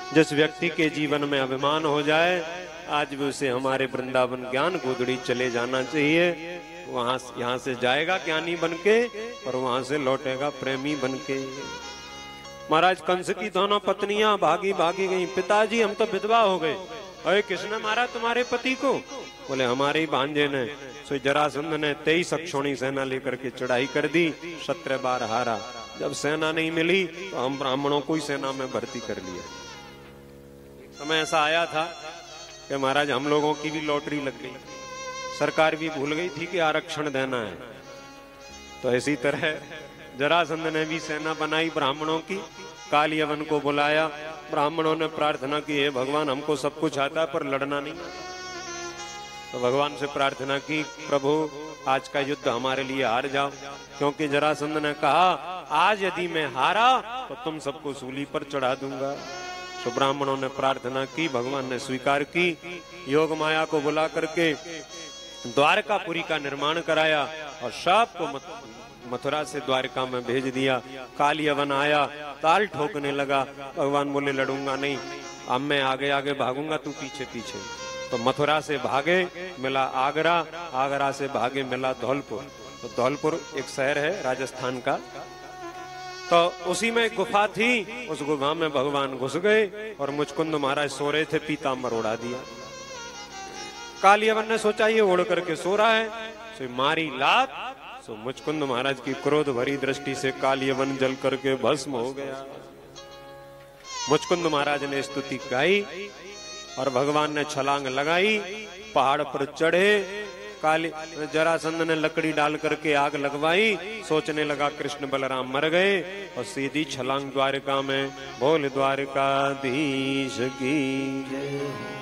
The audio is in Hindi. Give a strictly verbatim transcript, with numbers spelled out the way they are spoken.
जिस व्यक्ति के जीवन में अभिमान हो जाए, आज भी उसे हमारे वृंदावन ज्ञान गोदड़ी चले जाना चाहिए। वहां यहाँ से जाएगा ज्ञानी बनके और वहां से लौटेगा प्रेमी बनके। महाराज कंस की दोनों पत्नियां भागी भागी गई। पिताजी हम तो विधवा हो गए। अरे किसने मारा तुम्हारे पति को? बोले हमारे ही भांजे ने। सो जरासंध ने तेईस अक्षौणी सेना लेकर के चढ़ाई कर दी, सत्रह बार हारा। जब सेना नहीं मिली तो हम ब्राह्मणों को ही सेना में भर्ती कर लिया। समय ऐसा आया था कि महाराज हम लोगों की भी लॉटरी लग गई, सरकार भी भूल गई थी कि आरक्षण देना है। तो इसी तरह जरासंध ने भी सेना बनाई ब्राह्मणों की, काल यवन को बुलाया। ब्राह्मणों ने प्रार्थना की, हे भगवान हमको सब कुछ आता है पर लड़ना नहीं आता। तो भगवान से प्रार्थना की, प्रभु आज का युद्ध हमारे लिए हार जाओ, क्योंकि जरासंध ने कहा आज यदि मैं हारा तो तुम सबको सूली पर चढ़ा दूंगा। तो ब्राह्मणों ने प्रार्थना की, भगवान ने स्वीकार की। योग माया को बुला करके द्वारकापुरी का निर्माण कराया और सबको मथुरा से द्वारका में भेज दिया। काल यवन आया, ताल ठोकने लगा। भगवान बोले लड़ूंगा नहीं, अब मैं आगे आगे भागूंगा, तू पीछे पीछे। तो मथुरा से भागे मिला आगरा, आगरा से भागे मिला धौलपुर। तो धौलपुर एक शहर है राजस्थान का। तो उसी में गुफा थी, उस गुफा में भगवान घुस गए और मुचकुंद महाराज सो रहे थे, पीताम्बर उड़ा दिया। काल यवन ने सोचा ये उड़ करके सो रहा है, तो मारी लात। तो मुचकुंद महाराज की क्रोध भरी दृष्टि से काल यवन जल करके भस्म हो गया। मुचकुंद महाराज ने स्तुति गाई और भगवान ने छलांग लगाई, पहाड़ पर चढ़े। काली जरासंध ने लकड़ी डाल करके आग लगवाई, सोचने लगा कृष्ण बलराम मर गए और सीधी छलांग द्वारका में। बोल द्वारकाधीश की जय।